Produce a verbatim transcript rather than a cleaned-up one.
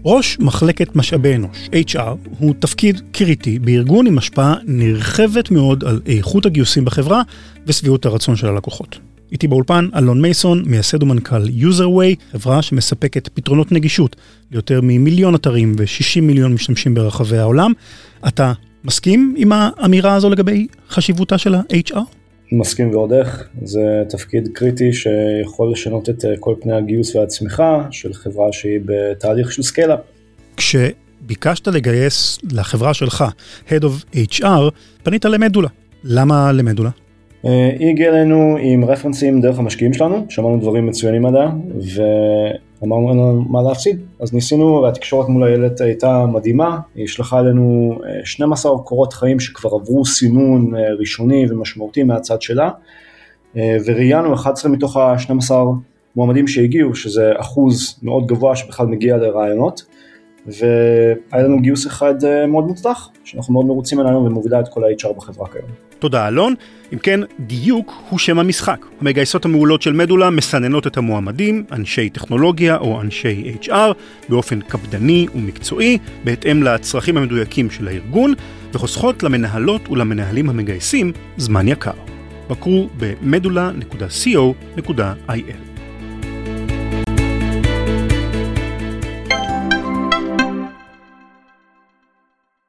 ראש מחלקת משאבי אנוש, אייץ' אר, הוא תפקיד קריטי בארגון עם השפעה נרחבת מאוד על איכות הגיוסים בחברה וסביעות הרצון של הלקוחות. איתי באולפן אלון מייסון, מייסד ומנכ"ל UserWay, חברה שמספקת פתרונות נגישות ליותר ממיליון אתרים ו-שישים מיליון משתמשים ברחבי העולם. אתה מסכים עם האמירה הזו לגבי חשיבותה של ה-אייץ' אר? מסכים ועוד איך, זה תפקיד קריטי שיכול לשנות את כל פני הגיוס והצמיחה של חברה שהיא בתהליך של סקייל-אפ. כשביקשת לגייס לחברה שלך, Head of אייץ' אר, פנית למדולה. למה למדולה? היא הגיעה לנו עם רפרנסים דרך המשקיעים שלנו, שמענו דברים מצוינים עליה, ואמרנו אין לנו מה להפסיד. אז ניסינו, והתקשורת מול הילד הייתה מדהימה, היא שלחה לנו שנים עשר קורות חיים שכבר עברו סינון ראשוני ומשמעותי מהצד שלה, וראיינו אחד עשר מתוך ה-שנים עשר מועמדים שהגיעו, שזה אחוז מאוד גבוה שבכלל מגיע לרעיונות, והיה לנו גיוס אחד מאוד מוצלח, שאנחנו מאוד מרוצים עלינו ומובילה את כל ה-אייץ' אר בחברה כיום. תודה אלון. אם כן, דיוק הוא שם המשחק. המגייסות המעולות של מדולה מסננות את המועמדים, אנשי טכנולוגיה או אנשי אייץ' אר, באופן קפדני ומקצועי, בהתאם לצרכים המדויקים של הארגון, וחוסכות למנהלות ולמנהלים המגייסים זמן יקר. בקרו ב-מדולה נקודה סי או נקודה איי אל.